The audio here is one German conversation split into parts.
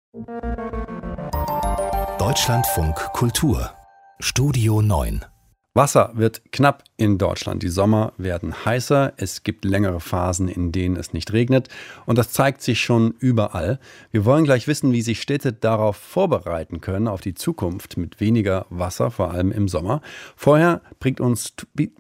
Deutschlandfunk Kultur Studio 9. Wasser wird knapp in Deutschland. Die Sommer werden heißer, es gibt längere Phasen, in denen es nicht regnet und das zeigt sich schon überall. Wir wollen gleich wissen, wie sich Städte darauf vorbereiten können, auf die Zukunft mit weniger Wasser, vor allem im Sommer. Vorher bringt uns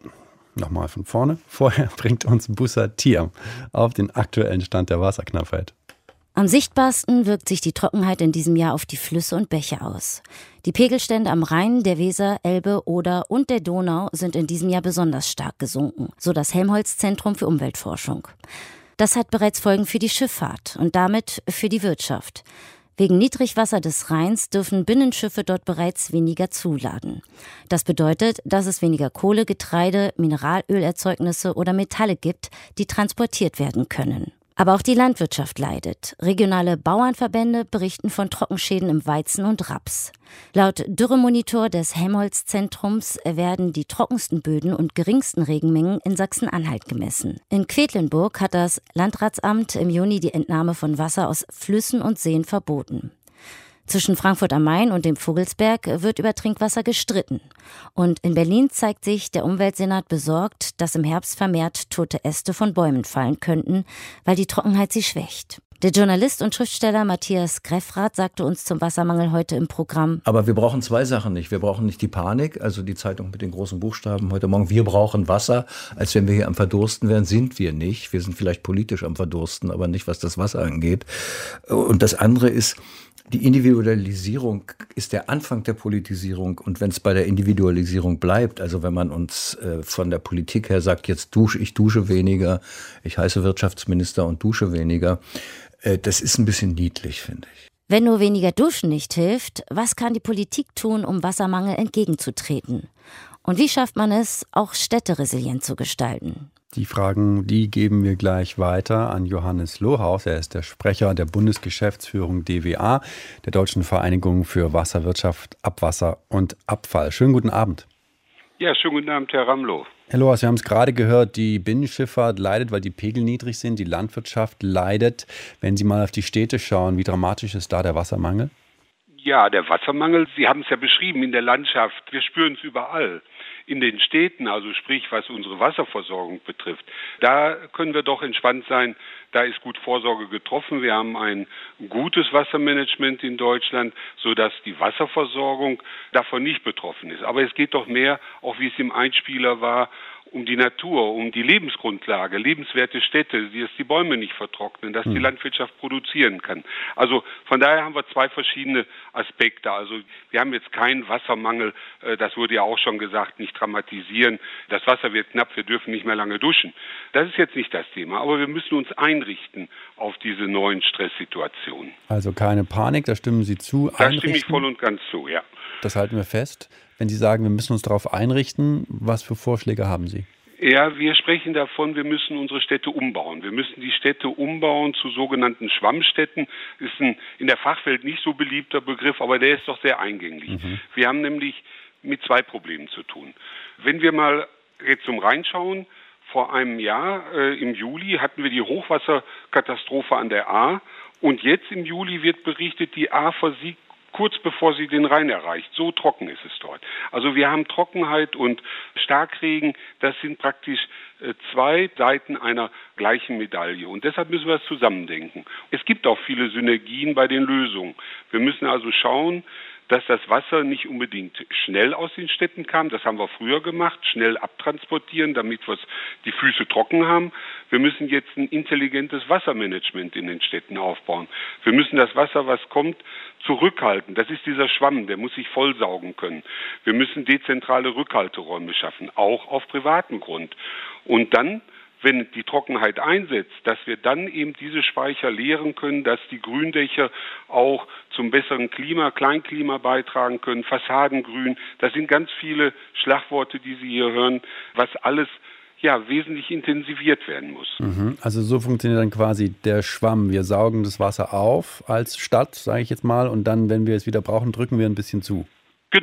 Bussard Thiam auf den aktuellen Stand der Wasserknappheit. Am sichtbarsten wirkt sich die Trockenheit in diesem Jahr auf die Flüsse und Bäche aus. Die Pegelstände am Rhein, der Weser, Elbe, Oder und der Donau sind in diesem Jahr besonders stark gesunken, so das Helmholtz-Zentrum für Umweltforschung. Das hat bereits Folgen für die Schifffahrt und damit für die Wirtschaft. Wegen Niedrigwasser des Rheins dürfen Binnenschiffe dort bereits weniger zuladen. Das bedeutet, dass es weniger Kohle, Getreide, Mineralölerzeugnisse oder Metalle gibt, die transportiert werden können. Aber auch die Landwirtschaft leidet. Regionale Bauernverbände berichten von Trockenschäden im Weizen und Raps. Laut Dürremonitor des Helmholtz-Zentrums werden die trockensten Böden und geringsten Regenmengen in Sachsen-Anhalt gemessen. In Quedlinburg hat das Landratsamt im Juni die Entnahme von Wasser aus Flüssen und Seen verboten. Zwischen Frankfurt am Main und dem Vogelsberg wird über Trinkwasser gestritten. Und in Berlin zeigt sich der Umweltsenat besorgt, dass im Herbst vermehrt tote Äste von Bäumen fallen könnten, weil die Trockenheit sie schwächt. Der Journalist und Schriftsteller Matthias Greffrath sagte uns zum Wassermangel heute im Programm: Aber wir brauchen zwei Sachen nicht. Wir brauchen nicht die Panik, also die Zeitung mit den großen Buchstaben heute Morgen. Wir brauchen Wasser, als wenn wir hier am Verdursten wären. Sind wir nicht. Wir sind vielleicht politisch am Verdursten, aber nicht, was das Wasser angeht. Und das andere ist, die Individualisierung ist der Anfang der Politisierung. Und wenn es bei der Individualisierung bleibt, also wenn man uns von der Politik her sagt, jetzt ich dusche weniger, ich heiße Wirtschaftsminister und dusche weniger, das ist ein bisschen niedlich, finde ich. Wenn nur weniger Duschen nicht hilft, was kann die Politik tun, um Wassermangel entgegenzutreten? Und wie schafft man es, auch Städte resilient zu gestalten? Die Fragen, die geben wir gleich weiter an Johannes Lohaus. Er ist der Sprecher der Bundesgeschäftsführung DWA, der Deutschen Vereinigung für Wasserwirtschaft, Abwasser und Abfall. Schönen guten Abend. Ja, schönen guten Abend, Herr Ramlow. Herr Lohaus, wir haben es gerade gehört, die Binnenschifffahrt leidet, weil die Pegel niedrig sind. Die Landwirtschaft leidet. Wenn Sie mal auf die Städte schauen, wie dramatisch ist da der Wassermangel? Ja, der Wassermangel, Sie haben es ja beschrieben, in der Landschaft. Wir spüren es überall. In den Städten, also sprich, was unsere Wasserversorgung betrifft, da können wir doch entspannt sein. Da ist gut Vorsorge getroffen. Wir haben ein gutes Wassermanagement in Deutschland, sodass die Wasserversorgung davon nicht betroffen ist. Aber es geht doch mehr, auch wie es im Einspieler war, um die Natur, um die Lebensgrundlage, lebenswerte Städte, dass die Bäume nicht vertrocknen, dass die Landwirtschaft produzieren kann. Also von daher haben wir zwei verschiedene Aspekte. Also wir haben jetzt keinen Wassermangel, das wurde ja auch schon gesagt, nicht dramatisieren. Das Wasser wird knapp, wir dürfen nicht mehr lange duschen. Das ist jetzt nicht das Thema, aber wir müssen uns einrichten auf diese neuen Stresssituationen. Also keine Panik, da stimmen Sie zu. Da stimme ich voll und ganz zu, ja. Das halten wir fest. Wenn Sie sagen, wir müssen uns darauf einrichten, was für Vorschläge haben Sie? Ja, wir sprechen davon, wir müssen unsere Städte umbauen. Wir müssen die Städte umbauen zu sogenannten Schwammstädten. Ist ein in der Fachwelt nicht so beliebter Begriff, aber der ist doch sehr eingänglich. Wir haben nämlich mit zwei Problemen zu tun. Wenn wir mal jetzt zum Rhein schauen, vor einem Jahr, im Juli, hatten wir die Hochwasserkatastrophe an der Ahr. Und jetzt im Juli wird berichtet, die Ahr versiegt kurz bevor sie den Rhein erreicht. So trocken ist es dort. Also wir haben Trockenheit und Starkregen. Das sind praktisch zwei Seiten einer gleichen Medaille. Und deshalb müssen wir es zusammendenken. Es gibt auch viele Synergien bei den Lösungen. Wir müssen also schauen, dass das Wasser nicht unbedingt schnell aus den Städten kam. Das haben wir früher gemacht, schnell abtransportieren, damit wir die Füße trocken haben. Wir müssen jetzt ein intelligentes Wassermanagement in den Städten aufbauen. Wir müssen das Wasser, was kommt, zurückhalten. Das ist dieser Schwamm, der muss sich vollsaugen können. Wir müssen dezentrale Rückhalteräume schaffen, auch auf privatem Grund. Und dann, wenn die Trockenheit einsetzt, dass wir dann eben diese Speicher leeren können, dass die Gründächer auch zum besseren Kleinklima beitragen können, Fassadengrün. Das sind ganz viele Schlagworte, die Sie hier hören, was alles wesentlich intensiviert werden muss. Also so funktioniert dann quasi der Schwamm. Wir saugen das Wasser auf als Stadt, sage ich jetzt mal, und dann, wenn wir es wieder brauchen, drücken wir ein bisschen zu. Genau.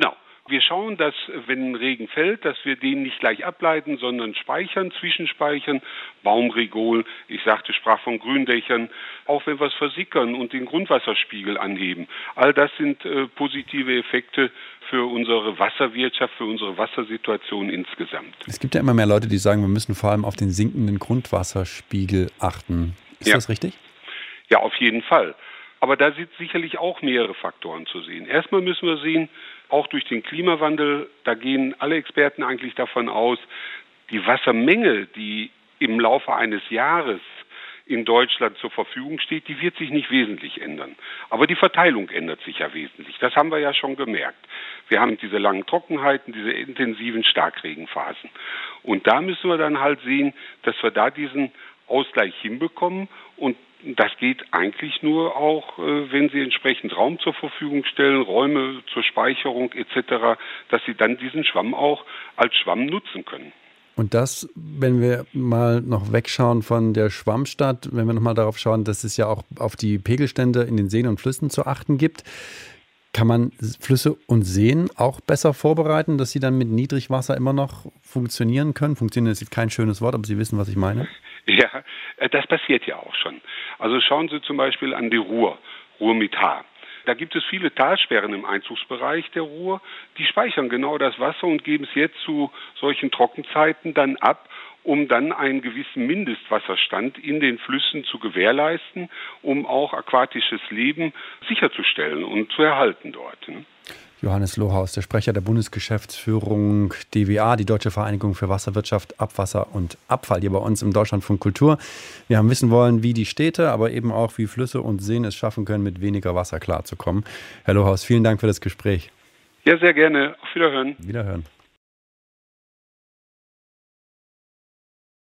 Wir schauen, dass, wenn Regen fällt, dass wir den nicht gleich ableiten, sondern speichern, zwischenspeichern, Baumregol, sprach von Gründächern, auch wenn wir es versickern und den Grundwasserspiegel anheben. All das sind positive Effekte für unsere Wasserwirtschaft, für unsere Wassersituation insgesamt. Es gibt ja immer mehr Leute, die sagen, wir müssen vor allem auf den sinkenden Grundwasserspiegel achten. Ist das richtig? Ja, auf jeden Fall. Aber da sind sicherlich auch mehrere Faktoren zu sehen. Erstmal müssen wir sehen, auch durch den Klimawandel, da gehen alle Experten eigentlich davon aus, die Wassermenge, die im Laufe eines Jahres in Deutschland zur Verfügung steht, die wird sich nicht wesentlich ändern. Aber die Verteilung ändert sich ja wesentlich. Das haben wir ja schon gemerkt. Wir haben diese langen Trockenheiten, diese intensiven Starkregenphasen. Und da müssen wir dann halt sehen, dass wir da diesen Ausgleich hinbekommen. Und das geht eigentlich nur auch, wenn Sie entsprechend Raum zur Verfügung stellen, Räume zur Speicherung etc., dass Sie dann diesen Schwamm auch als Schwamm nutzen können. Und das, wenn wir mal noch wegschauen von der Schwammstadt, wenn wir nochmal darauf schauen, dass es ja auch auf die Pegelstände in den Seen und Flüssen zu achten gibt, kann man Flüsse und Seen auch besser vorbereiten, dass sie dann mit Niedrigwasser immer noch funktionieren können? Funktionieren ist jetzt kein schönes Wort, aber Sie wissen, was ich meine. Ja, das passiert ja auch schon. Also schauen Sie zum Beispiel an die Ruhr mit H. Da gibt es viele Talsperren im Einzugsbereich der Ruhr, die speichern genau das Wasser und geben es jetzt zu solchen Trockenzeiten dann ab, um dann einen gewissen Mindestwasserstand in den Flüssen zu gewährleisten, um auch aquatisches Leben sicherzustellen und zu erhalten dort. Johannes Lohaus, der Sprecher der Bundesgeschäftsführung DWA, die Deutsche Vereinigung für Wasserwirtschaft, Abwasser und Abfall, hier bei uns im Deutschlandfunk Kultur. Wir haben wissen wollen, wie die Städte, aber eben auch, wie Flüsse und Seen es schaffen können, mit weniger Wasser klarzukommen. Herr Lohaus, vielen Dank für das Gespräch. Ja, sehr gerne. Auf Wiederhören. Wiederhören.